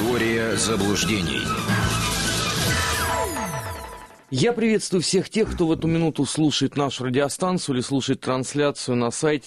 Теория заблуждений. Я приветствую всех тех, кто в эту минуту слушает нашу радиостанцию или слушает трансляцию на сайте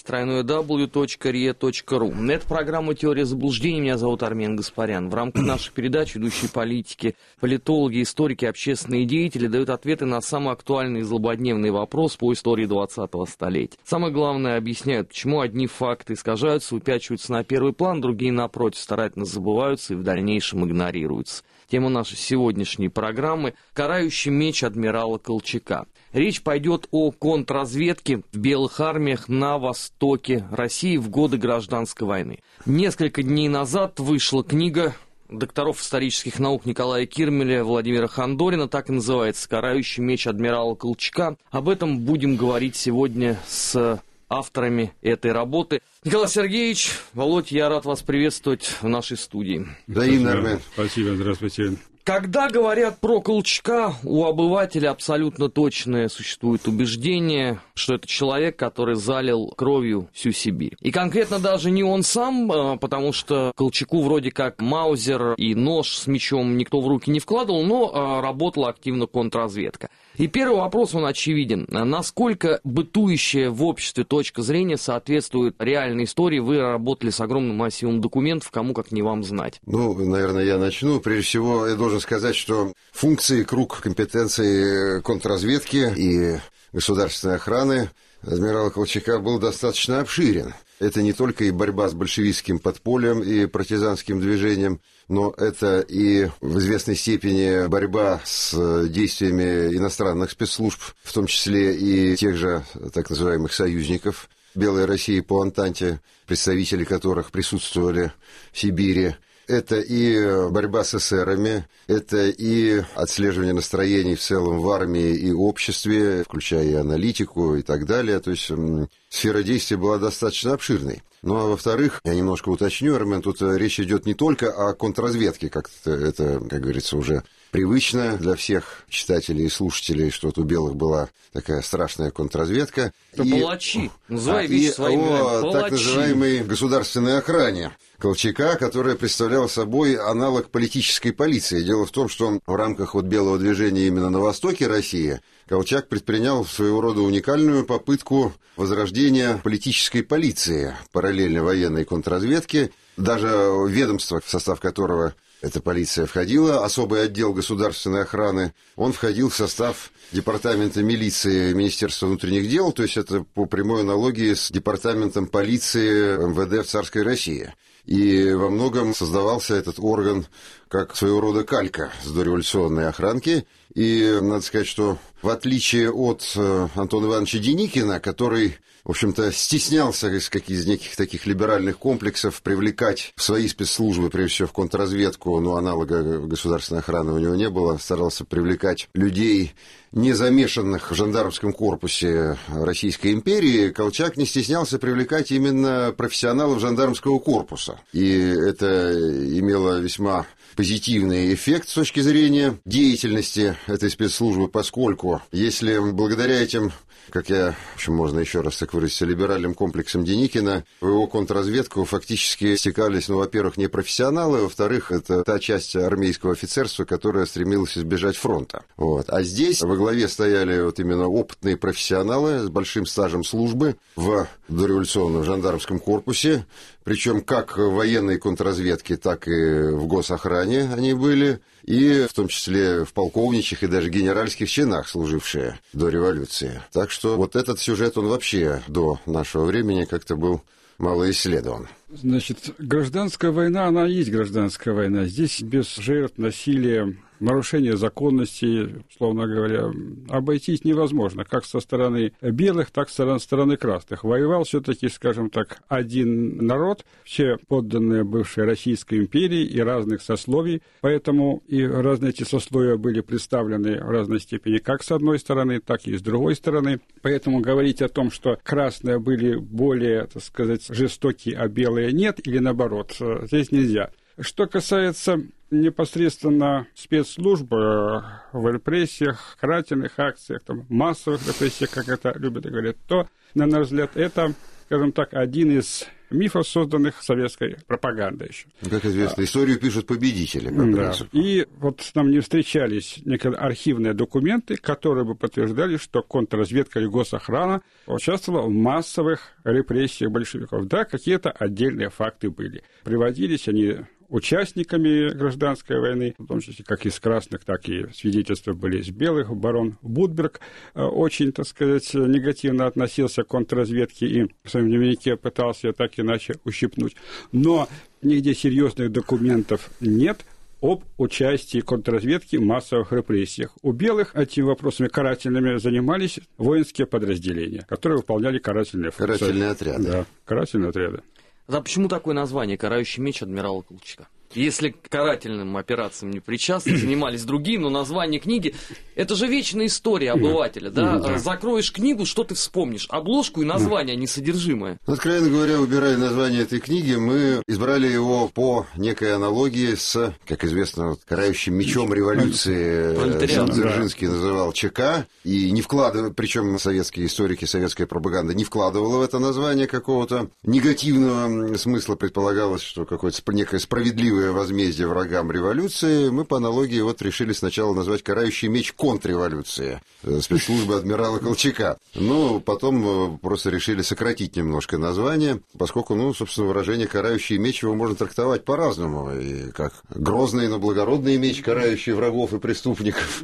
www.ria.ru. Это программа «Теория заблуждений». Меня зовут Армен Гаспарян. В рамках нашей передачи ведущие политики, политологи, историки, общественные деятели дают ответы на самые актуальные и злободневные вопросы по истории 20-го столетия. Самое главное, объясняют, почему одни факты искажаются, выпячиваются на первый план, другие, напротив, старательно забываются и в дальнейшем игнорируются. Тема нашей сегодняшней программы – «Карающий меч адмирала Колчака». Речь пойдет о контрразведке в белых армиях на востоке России в годы Гражданской войны. Несколько дней назад вышла книга докторов исторических наук Николая Кирмеля, Владимира Хандорина, так и называется «Карающий меч адмирала Колчака». Об этом будем говорить сегодня с авторами этой работы. Николай Сергеевич, Володь, я рад вас приветствовать в нашей студии. Взаимно, Армен. Спасибо, здравствуйте. Когда говорят про Колчака, у обывателя абсолютно точное существует убеждение, что это человек, который залил кровью всю Сибирь. И конкретно даже не он сам, потому что Колчаку вроде как маузер и нож с мечом никто в руки не вкладывал, но работала активно контрразведка. И первый вопрос, он очевиден. Насколько бытующая в обществе точка зрения соответствует реальной истории? Вы работали с огромным массивом документов, кому как не вам знать. Наверное, я начну. Прежде всего, я должен сказать, что функции, круг компетенций контрразведки и государственной охраны адмирала Колчака был достаточно обширен. Это не только и борьба с большевистским подпольем и партизанским движением, но это и в известной степени борьба с действиями иностранных спецслужб, в том числе и тех же так называемых союзников Белой России по Антанте, представители которых присутствовали в Сибири. Это и борьба с эсерами, это и отслеживание настроений в целом в армии и обществе, включая и аналитику и так далее. То есть сфера действия была достаточно обширной. Ну а во-вторых, я немножко уточню, Армен, тут речь идет не только о контрразведке, как это, как говорится, уже привычно для всех читателей и слушателей, что вот у белых была такая страшная контрразведка. Это палачи, называй вещи своими именами, палачи. Так называемой государственной охране Колчака, которая представляла собой аналог политической полиции. Дело в том, что в рамках белого движения именно на востоке России Колчак предпринял своего рода уникальную попытку возрождения политической полиции, параллельно военной контрразведке. Даже ведомство, в состав которого эта полиция входила, особый отдел государственной охраны, он входил в состав департамента милиции Министерства внутренних дел, то есть это по прямой аналогии с департаментом полиции МВД в царской России. И во многом создавался этот орган как своего рода калька с дореволюционной охранки. И надо сказать, что в отличие от Антона Ивановича Деникина, который, в общем-то, стеснялся из неких таких либеральных комплексов привлекать в свои спецслужбы, прежде всего в контрразведку, но аналога государственной охраны у него не было, старался привлекать людей, не замешанных в жандармском корпусе Российской империи, Колчак не стеснялся привлекать именно профессионалов жандармского корпуса. И это имело весьма позитивный эффект с точки зрения деятельности этой спецслужбы, поскольку если благодаря этим, как я, в общем, можно еще раз так выразиться, либеральным комплексам Деникина, в его контрразведку фактически стекались, во-первых, не профессионалы, во-вторых, это та часть армейского офицерства, которая стремилась избежать фронта. А здесь во главе стояли именно опытные профессионалы с большим стажем службы в дореволюционном жандармском корпусе, причем как в военной контрразведке, так и в госохране они были, и в том числе в полковничьих и даже генеральских чинах, служившие до революции. Так что вот этот сюжет, он вообще до нашего времени как-то был мало исследован. Значит, гражданская война, она есть гражданская война. Здесь без жертв, насилия, нарушения законности, условно говоря, обойтись невозможно, как со стороны белых, так и со стороны красных. Воевал все-таки, скажем так, один народ, все подданные бывшей Российской империи и разных сословий, поэтому и разные эти сословия были представлены в разной степени как с одной стороны, так и с другой стороны. Поэтому говорить о том, что красные были более, так сказать, жестокие, а белые нет, или наоборот, здесь нельзя. Что касается непосредственно спецслужб в репрессиях, карательных акциях, массовых репрессиях, как это любят говорить, то, на наш взгляд, это, скажем так, один из мифов, созданных советской пропагандой еще. Как известно, историю пишут победители. Да. И вот нам не встречались некие архивные документы, которые бы подтверждали, что контрразведка или госохрана участвовала в массовых репрессиях большевиков. Да, какие-то отдельные факты были. Приводились они участниками гражданской войны, в том числе как из красных, так и свидетельства были из белых. Барон Будберг очень, так сказать, негативно относился к контрразведке и в своем дневнике пытался ее так иначе ущипнуть. Но нигде серьезных документов нет об участии контрразведки в массовых репрессиях. У белых этими вопросами карательными занимались воинские подразделения, которые выполняли карательные функции. Карательные отряды. Да, карательные отряды. А почему такое название «Карающий меч адмирала Колчака»? Если к карательным операциям не причастны, занимались другие, но название книги – это же вечная история обывателя, да? Закроешь книгу, что ты вспомнишь? Обложку и название, а не содержимое. Откровенно говоря, выбирая название этой книги, мы избрали его по некой аналогии с, как известно, карающим мечом революции Дзержинский называл ЧК, и не вкладывая, причем советские историки, советская пропаганда не вкладывала в это название какого-то негативного смысла, предполагалось, что какое-то некое справедливое возмездие врагам революции, мы по аналогии вот решили сначала назвать «Карающий меч контрреволюции» спецслужбы адмирала Колчака. Но потом просто решили сократить немножко название, поскольку, собственно, выражение «карающий меч» его можно трактовать по-разному, и как грозный, но благородный меч, карающий врагов и преступников.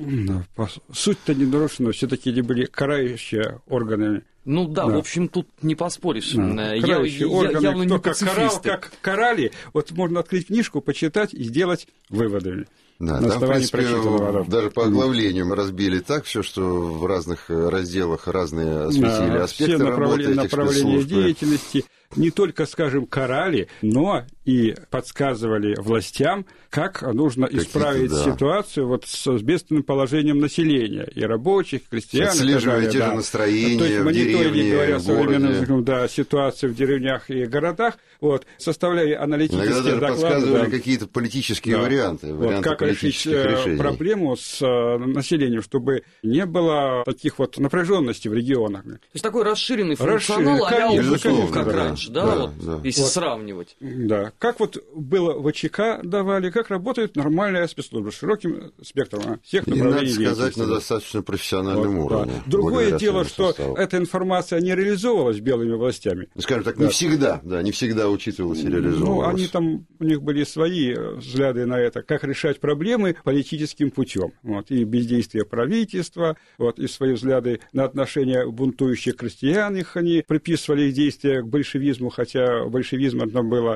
Суть-то не нарушена, все-таки они были карающие органами. В общем, тут не поспоришь. Карающие органы, явно кто не как карал, как карали, вот можно открыть книжку, почитать и сделать выводы. Да, там, в принципе, даже по оглавлению мы разбили так все, что в разных разделах разные осветили аспекты работы этих направления деятельности. Не только, скажем, карали, но и подсказывали властям, как нужно исправить ситуацию вот с бедственным положением населения, и рабочих, и крестьян. Отслеживая те же настроения в деревне, говоря в городе. современным ситуации в деревнях и городах, составляя аналитические доклады. Иногда даже подсказывали какие-то политические варианты как решить решений. Проблему с населением, чтобы не было таких вот напряженностей в регионах. То есть такой расширенный функционал, как раньше. Если сравнивать. Да. Как вот было в ВЧК давали, как работает нормальная спецслужба с широким спектром всех направлений. И, надо сказать, на достаточно профессиональном уровне. Другое дело, что эта информация не реализовывалась белыми властями. Скажем так, не всегда учитывалась и реализовывалась. У них были свои взгляды на это, как решать проблемы политическим путем. И бездействие правительства, и свои взгляды на отношения бунтующих крестьян, они приписывали их действия к большевизму, хотя большевизм это было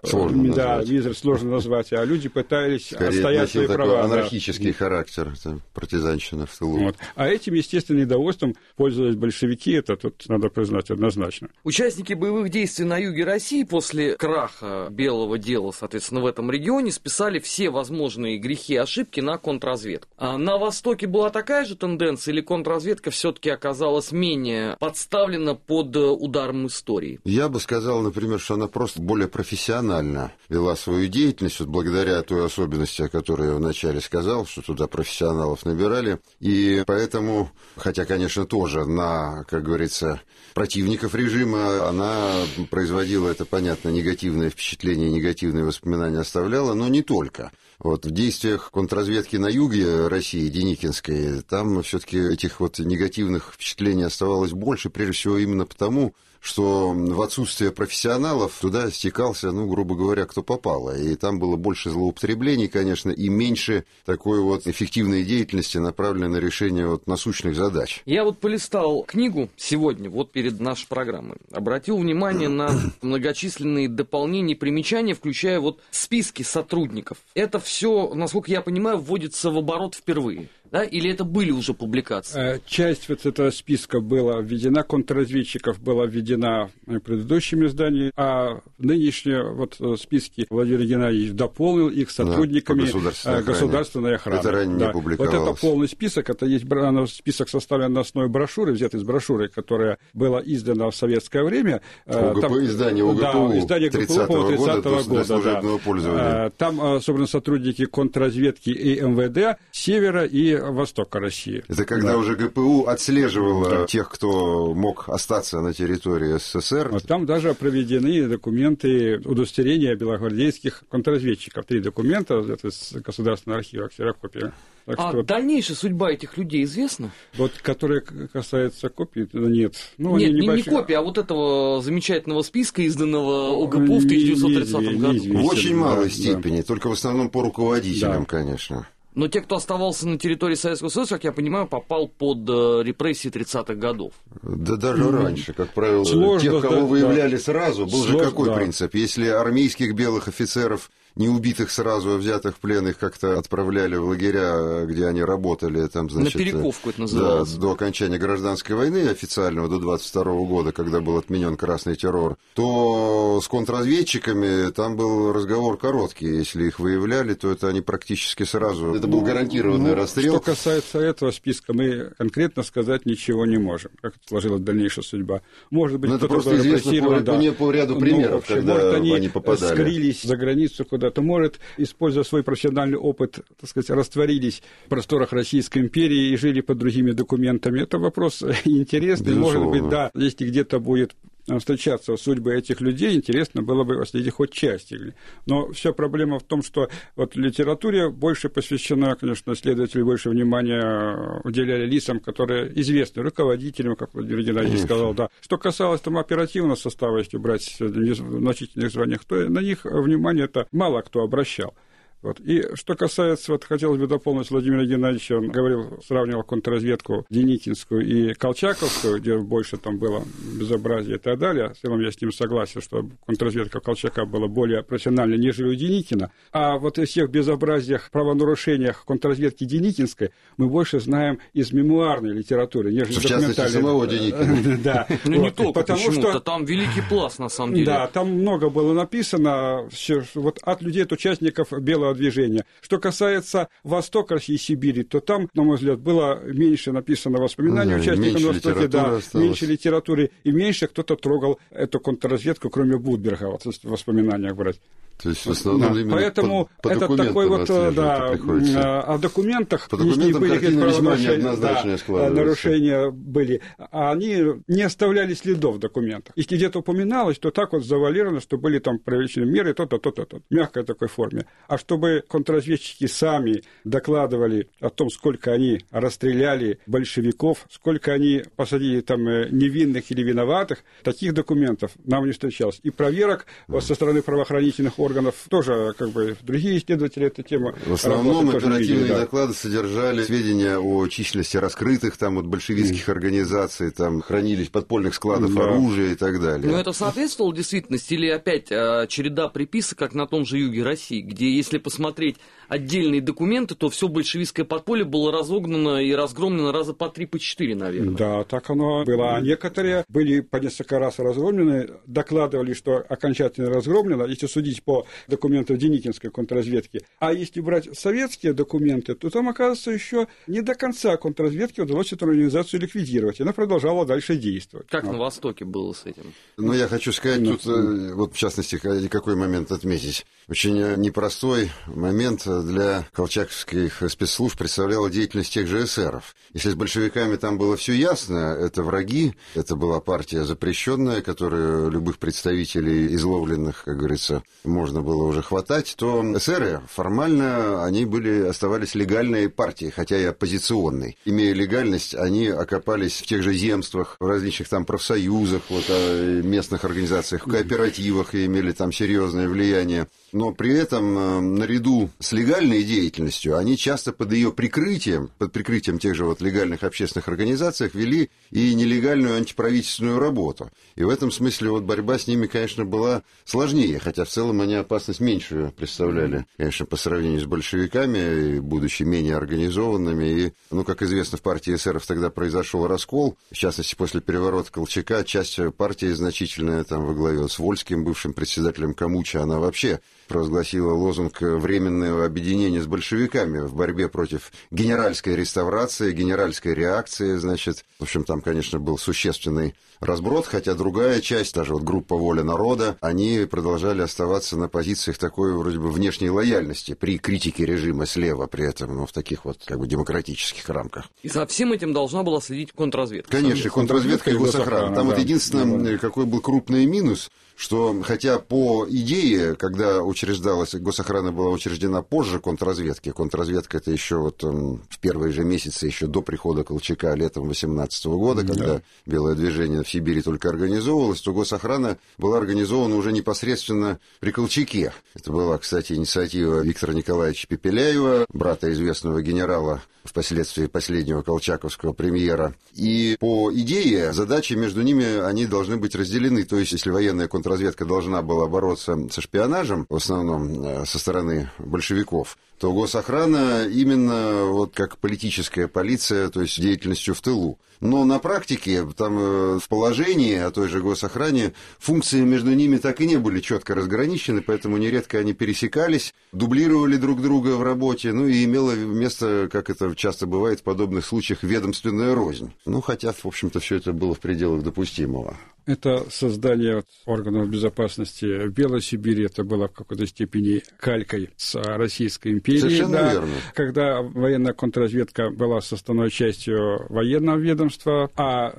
сложно назвать, а люди пытались отстоять свои права. Анархический характер, партизанщина в тылу. А этим, естественно, недовольством пользовались большевики, это тут надо признать однозначно. Участники боевых действий на юге России после краха Белого дела, соответственно, в этом регионе списали все возможные грехи и ошибки на контрразведку. А на Востоке была такая же тенденция, или контрразведка все-таки оказалась менее подставлена под ударом истории? Я бы сказал, например, что она просто более профессионально вела свою деятельность, благодаря той особенности, о которой я вначале сказал, что туда профессионалов набирали, и поэтому, хотя, конечно, тоже на, как говорится, противников режима, она производила, это понятно, негативное впечатление, негативные воспоминания оставляла, но не только. В действиях контрразведки на юге России, Деникинской, там все-таки этих негативных впечатлений оставалось больше, прежде всего именно потому, что в отсутствие профессионалов туда стекался, грубо говоря, кто попало. И там было больше злоупотреблений, конечно, и меньше такой эффективной деятельности, направленной на решение насущных задач. Я полистал книгу сегодня, перед нашей программой. Обратил внимание на многочисленные дополнения и примечания, включая списки сотрудников. Это все, насколько я понимаю, вводится в оборот впервые. Да? Или это были уже публикации? Часть этого списка была введена, контрразведчиков была введена предыдущими изданиями, а нынешние списки Владимир Геннадьевич дополнил их сотрудниками государственной охраны. Это ранее не публиковалось. Это полный список, это есть список составлен на основе брошюры, взят из брошюры, которая была издана в советское время. Издание ОГПУ 30-го года, служебного пользования. Там собраны сотрудники контрразведки и МВД Севера и востока России. Это когда уже ГПУ отслеживало тех, кто мог остаться на территории СССР. Вот там даже проведены документы удостоверения белогвардейских контрразведчиков. 3 документа из Государственного архива, ксерокопия. Дальнейшая судьба этих людей известна? Вот, которые касаются копий, нет. Нет, не копии, а вот этого замечательного списка, изданного ОГПУ в 1930 году. В очень малой степени, только в основном по руководителям, конечно. Но те, кто оставался на территории Советского Союза, как я понимаю, попал под репрессии 30-х годов. Да даже раньше, как правило. Сложно, тех, кого выявляли сразу, был же какой принцип? Если армейских белых офицеров, не убитых сразу, а взятых в плен, их как-то отправляли в лагеря, где они работали, там, значит, на перековку это называлось. Да, до окончания гражданской войны официального, до 22 года, когда был отменен красный террор, то с контрразведчиками там был разговор короткий. Если их выявляли, то это они практически сразу... Это был гарантированный расстрел. Что касается этого списка, мы конкретно сказать ничего не можем, как сложилась дальнейшая судьба. Может быть, это просто известно по ряду примеров, когда может, они попадали. Скрылись за границу куда-то, может, используя свой профессиональный опыт, так сказать, растворились в просторах Российской империи и жили под другими документами. Это вопрос интересный. Безусловно. Может быть, да, если где-то будет встречаться судьбы этих людей, интересно было бы следить хоть части. Но вся проблема в том, что вот литературе больше посвящена, конечно, исследователи больше внимания уделяли лицам, которые известны, руководителям, как Владимир Геннадьевич сказал, да. Что касалось там оперативного состава, если брать в значительных званиях, то на них внимание это мало кто обращал. Вот. И что касается, вот хотелось бы дополнить Владимира Геннадьевича, он говорил, сравнивал контрразведку Деникинскую и Колчаковскую, где больше там было безобразия и так далее. В целом я с ним согласен, что контрразведка Колчака была более профессиональной, нежели у Деникина. А вот из всех безобразиях, правонарушениях контрразведки Деникинской мы больше знаем из мемуарной литературы, нежели документальной. В частности, самого Деникина. Да. Ну, не только, почему-то там великий пласт, на самом деле. Да, там много было написано вот от людей, от участников белого движения. Что касается Востока России и Сибири, то там, на мой взгляд, было меньше написано воспоминаний участников на Востоке, да, меньше литературы, и меньше кто-то трогал эту контрразведку, кроме Будберга, вот, в воспоминаниях брать. То есть в основном именно поэтому по это такой вот, да, о документах, если были какие-то нарушения были, а они не оставляли следов в документах. Если где-то упоминалось, то так вот завуалировано, что были там привлечены меры, то-то, в мягкой такой форме. А чтобы контрразведчики сами докладывали о том, сколько они расстреляли большевиков, сколько они посадили там невинных или виноватых, таких документов нам не встречалось. И проверок со стороны правоохранительных органов тоже, как бы, другие исследователи эту тему. В основном оперативные доклады содержали сведения о численности раскрытых там от большевистских организаций, там хранились подпольных складов оружия и так далее. Но это соответствовало действительности или опять череда приписок, как на том же юге России, где, если посмотреть отдельные документы, то все большевистское подполье было разогнано и разгромлено раза по 3, по 4, наверное. Да, так оно было. А некоторые были по несколько раз разгромлены, докладывали, что окончательно разгромлено, если судить по документам Деникинской контрразведки. А если брать советские документы, то там, оказывается, еще не до конца контрразведке удалось эту организацию ликвидировать. Она продолжала дальше действовать. Как на Востоке было с этим? Ну, я хочу сказать, тут, вот в частности, какой момент отметить. Очень непростой момент для колчаковских спецслужб представляла деятельность тех же эсеров. Если с большевиками там было все ясно, это враги, это была партия запрещенная, которую любых представителей изловленных, как говорится, можно было уже хватать, то эсеры формально они оставались легальной партией, хотя и оппозиционной. Имея легальность, они окопались в тех же земствах, в различных там профсоюзах, вот, местных организациях, в кооперативах и имели там серьезное влияние. Но при этом, наряду с легальной деятельностью, они часто под ее прикрытием, под прикрытием тех же вот легальных общественных организаций, вели и нелегальную антиправительственную работу. И в этом смысле вот борьба с ними, конечно, была сложнее, хотя в целом они опасность меньшую представляли, конечно, по сравнению с большевиками, будучи менее организованными. И, ну, как известно, в партии эсеров тогда произошел раскол, в частности, после переворота Колчака, часть партии значительная, там, во главе с Вольским, бывшим председателем Камуча, она вообще провозгласила лозунг временного объединения с большевиками в борьбе против генеральской реставрации, генеральской реакции, значит. В общем, там, конечно, был существенный разброд, хотя другая часть, даже вот группа «Воля народа», они продолжали оставаться на позициях такой вроде бы внешней лояльности при критике режима слева при этом, но в таких вот как бы демократических рамках. И за всем этим должна была следить контрразведка. Конечно, контрразведка и госохрана. Там вот единственное, какой был крупный минус, что хотя по идее, когда учреждалась, госохрана была учреждена позже контрразведки, контрразведка это еще вот в первые же месяцы, еще до прихода Колчака летом 18 года, когда белое движение в Сибири только организовывалось, то госохрана была организована уже непосредственно при Колчаке. Это была, кстати, инициатива Виктора Николаевича Пепеляева, брата известного генерала, впоследствии последнего колчаковского премьера. И по идее задачи между ними, они должны быть разделены. То есть, если военная контрразведка должна была бороться со шпионажем, в основном со стороны большевиков, то госохрана именно вот как политическая полиция, то есть деятельностью в тылу. Но на практике, там в положении о той же госохране, функции между ними так и не были четко разграничены, поэтому нередко они пересекались, дублировали друг друга в работе, ну и имело место, как это часто бывает в подобных случаях, ведомственная рознь. Ну, хотя, в общем-то, все это было в пределах допустимого. Это создание органов безопасности в Белой Сибири, это было в какой-то степени калькой с Российской империей. Совершенно верно. Когда военная контрразведка была составной частью военного ведомства, а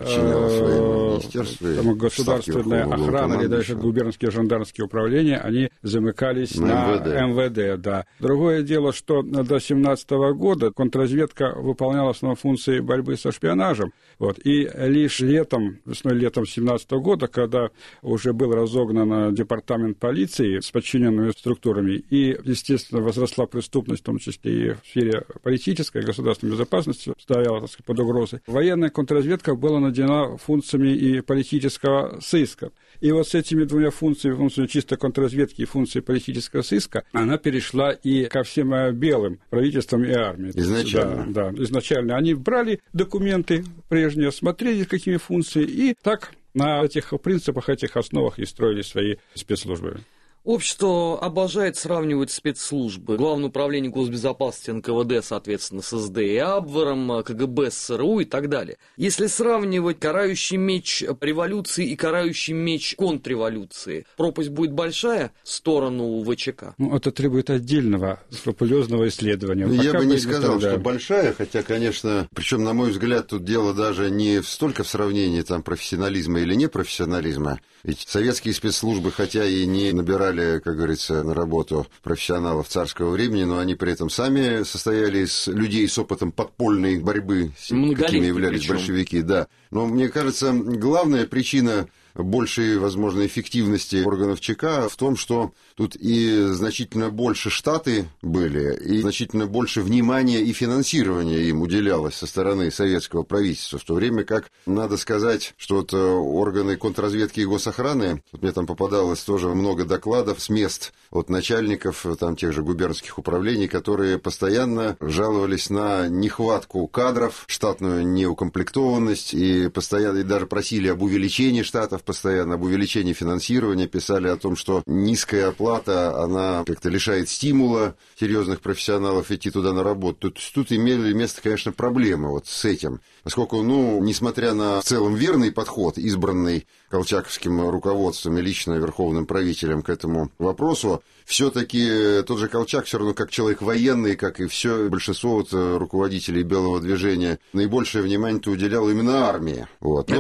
государственная охрана или даже губернские жандармские управления, они замыкались на МВД. Да. Другое дело, что до 1917 года контрразведка выполняла основные функции борьбы со шпионажем. Вот. И лишь весной-летом 1917 года, когда уже был разогнан департамент полиции с подчиненными структурами, и, естественно, возросла преступность, в том числе и в сфере политической, государственной безопасности, стояла, так сказать, под угрозой, военная контрразведка была наделена функциями и политического сыска. И вот с этими двумя функциями чисто контрразведки и функцией политического сыска, она перешла и ко всем белым правительствам и армии. Изначально. Да, изначально. Они брали документы прежние, смотрели, какими функции, и так на этих принципах, этих основах и строили свои спецслужбы. Общество обожает сравнивать спецслужбы. Главное управление госбезопасности НКВД, соответственно, с СД и Абвером, КГБ с ЦРУ и так далее. Если сравнивать карающий меч революции и карающий меч контрреволюции, пропасть будет большая в сторону ВЧК? Ну, это требует отдельного скрупулезного исследования. Я бы не сказал, что большая, хотя, конечно, причем, на мой взгляд, тут дело даже не столько в сравнении там профессионализма или непрофессионализма. Ведь советские спецслужбы, хотя и не набирали, как говорится, на работу профессионалов царского времени, но они при этом сами состояли из людей с опытом подпольной борьбы, какими являлись большевики. Да. Но мне кажется, главная причина большей, возможно, эффективности органов ЧК в том, что тут и значительно больше штаты были, и значительно больше внимания и финансирования им уделялось со стороны советского правительства, в то время как, надо сказать, что вот органы контрразведки и госохраны, вот мне там попадалось тоже много докладов с мест от начальников там тех же губернских управлений, которые постоянно жаловались на нехватку кадров, штатную неукомплектованность, и постоянно и даже просили об увеличении штатов, постоянно об увеличении финансирования, писали о том, что низкая оплата, она как-то лишает стимула серьезных профессионалов идти туда на работу. Тут имели место, конечно, проблемы вот с этим. Поскольку, несмотря на в целом верный подход, избранный колчаковским руководством и лично верховным правителем к этому вопросу, все-таки тот же Колчак все равно как человек военный, как и все большинство руководителей белого движения, наибольшее внимание-то уделял именно армии. Вот.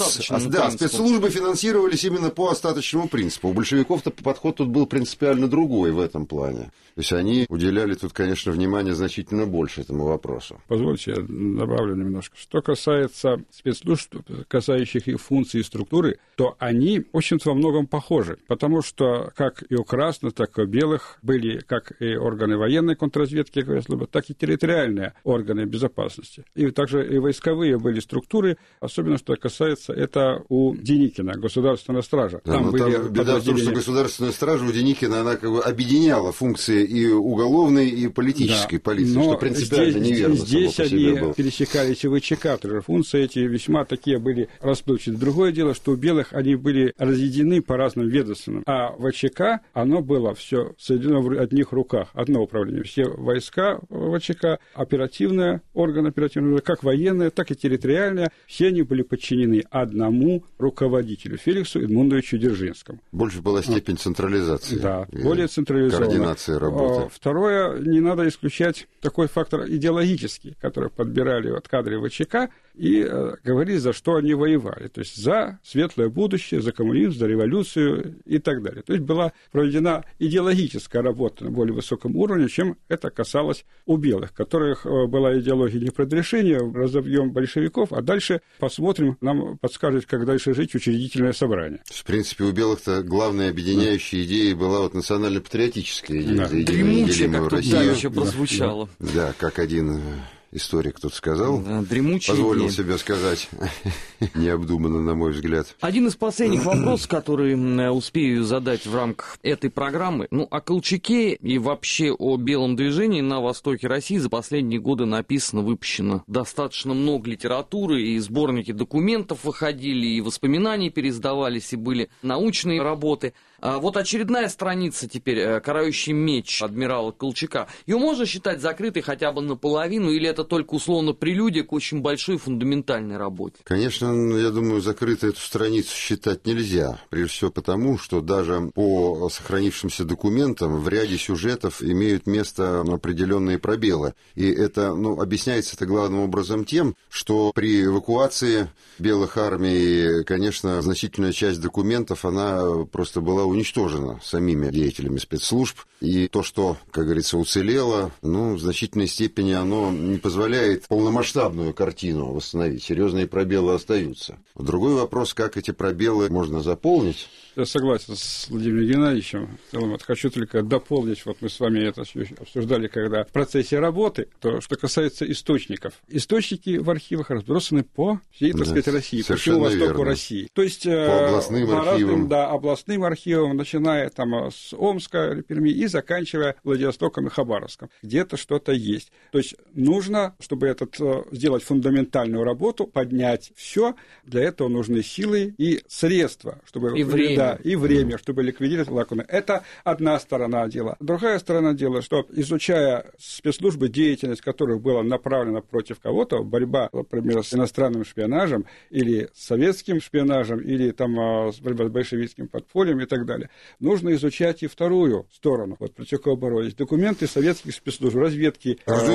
Спецслужбы финансировались именно по остаточному принципу. У большевиков-то подход тут был принципиально другой в этом плане. То есть они уделяли тут, конечно, внимание значительно больше этому вопросу. Позвольте, я добавлю немножко. Что касается спецслужб, касающих их функций и структуры, то они, в общем-то, во многом похожи. Потому что как и у красных, так и у белых были как и органы военной контрразведки, так и территориальные органы безопасности. И также и войсковые были структуры, особенно что касается это у Деникина, государственная стража. Да, там беда в том, что государственная стража у Деникина, она как бы объединяла функции и уголовной, и политической полиции, что принципиально неверно. Здесь они пересекались и ВЧК, функции эти весьма такие были расплывчаты. Другое дело, что у белых белых они были разъединены по разным ведомствам, а ВЧК, оно было все соединено в одних руках, одно управление. Все войска ВЧК, оперативные органы оперативного, как военные, так и территориальные, все они были подчинены одному руководителю, Феликсу Эдмундовичу Дзержинскому. Больше была степень централизации. Да, более централизованная. Координации работы. Второе, не надо исключать такой фактор идеологический, который подбирали от кадры ВЧК и говорили, за что они воевали. То есть за светлое будущее, за коммунизм, за революцию и так далее. То есть была проведена идеологическая работа на более высоком уровне, чем это касалось у белых, которых была идеология непредрешения, разобьем большевиков, а дальше посмотрим, нам подскажет, как дальше жить учредительное собрание. В принципе, у белых-то главной объединяющей идеей была вот национально-патриотическая идея. Да. Дремучая, как тут давеча прозвучало. Да, как один историк тут сказал, дремучая позволил идея себе сказать, необдуманно, на мой взгляд. Один из последних вопросов, который успею задать в рамках этой программы, о Колчаке и вообще о белом движении на востоке России за последние годы написано, выпущено достаточно много литературы, и сборники документов выходили, и воспоминания переиздавались, и были научные работы. А вот очередная страница теперь, «Карающий меч» адмирала Колчака. Ее можно считать закрытой хотя бы наполовину, или это только условно прелюдия к очень большой фундаментальной работе? Конечно, я думаю, закрытой эту страницу считать нельзя. Прежде всего потому, что даже по сохранившимся документам в ряде сюжетов имеют место определенные пробелы. И это, объясняется это главным образом тем, что при эвакуации белых армий, конечно, значительная часть документов, она просто была уничтожена самими деятелями спецслужб. И то, что, как говорится, уцелело, в значительной степени оно не позволяет полномасштабную картину восстановить. Серьезные пробелы остаются. Другой вопрос, как эти пробелы можно заполнить. Я согласен с Владимиром Геннадьевичем. В целом, хочу только дополнить, мы с вами это обсуждали, когда в процессе работы, то, что касается источников. Источники в архивах разбросаны по всей, России, по всему востоку России. То есть по областным архивам. Областным архивам, начиная с Омска, Перми и заканчивая Владивостоком и Хабаровском. Где-то что-то есть. То есть нужно, чтобы сделать фундаментальную работу, поднять все. Для этого нужны силы и средства, чтобы... И время. Да, и время, чтобы ликвидировать лакуны. Это одна сторона дела. Другая сторона дела, что, изучая спецслужбы, деятельность которых была направлена против кого-то, борьба, например, с иностранным шпионажем или с советским шпионажем, или борьба с большевистским подпольем и так далее, нужно изучать и вторую сторону. Против кого боролись. Документы советских спецслужб, разведки,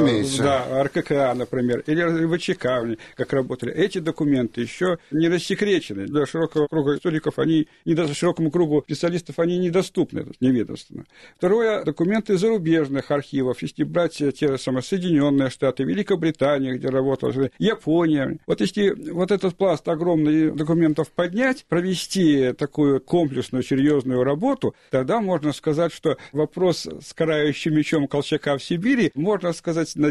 РККА, например, или ВЧК, как работали. Эти документы еще не рассекречены. Для широкого круга историков они даже широкому кругу специалистов они недоступны, неведомственно. Второе, документы зарубежных архивов, если брать те самые Соединенные Штаты, Великобритания, где работала, Япония. Если этот пласт огромный документов поднять, провести такую комплексную, серьезную работу, тогда можно сказать, что вопрос с карающим мечом Колчака в Сибири, можно сказать, на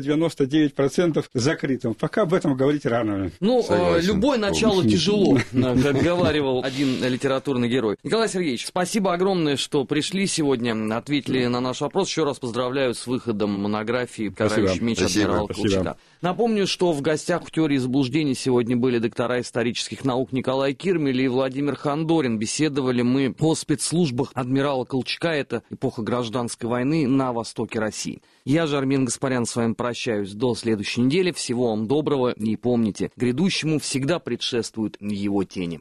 99% закрытым. Пока об этом говорить рано. Любое начало тяжело, как говаривал один литературный герой. Николай Сергеевич, спасибо огромное, что пришли сегодня, ответили на наш вопрос. Еще раз поздравляю с выходом монографии «Карающий меч» адмирала Колчака. Напомню, что в гостях в «Теории заблуждений» сегодня были доктора исторических наук Николай Кирмель и Владимир Хандорин. Беседовали мы о спецслужбах адмирала Колчака, это эпоха гражданской войны на востоке России. Я же, Армен Гаспарян, с вами прощаюсь до следующей недели. Всего вам доброго и помните, грядущему всегда предшествуют его тени.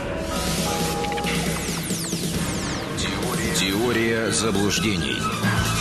Теория заблуждений.